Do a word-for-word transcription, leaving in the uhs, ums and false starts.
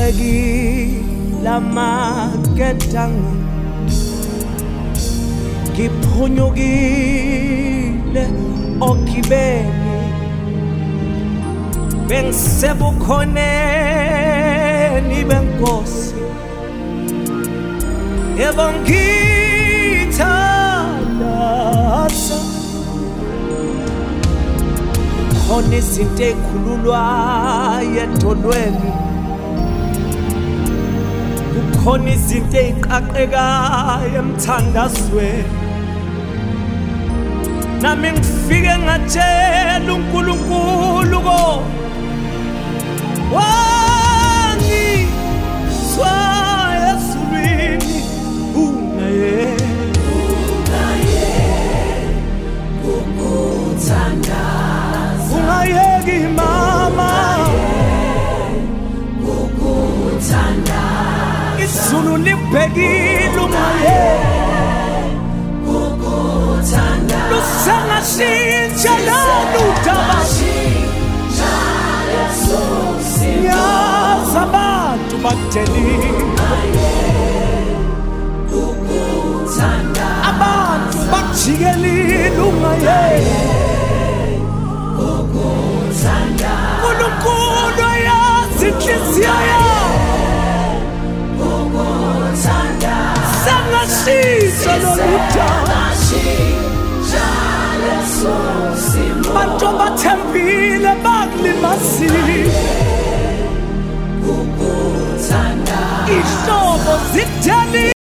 ngibekile amaketango ngiphunyukile ogibeni bengisebukhoneni benkosi yebo ngithandaza khona izinto ey'khululwayo edolweni kukhona izinto ey'qaqekayo emthandazweni nami ngifike ngatshela uNkulunkulu ko wangizwa ezulwini ungaye ungaye ukuthandaza ungayeki mama ukuthandaza izulu libhekile ungaye lusangashintsha loludaba yaza abantu bakudelile abantu bakujikelile ungaye uNkulunkulu ayazi inhliziyo yakho sangashintsha loludaba bantu bathembile bakulimazile ihlobo zideli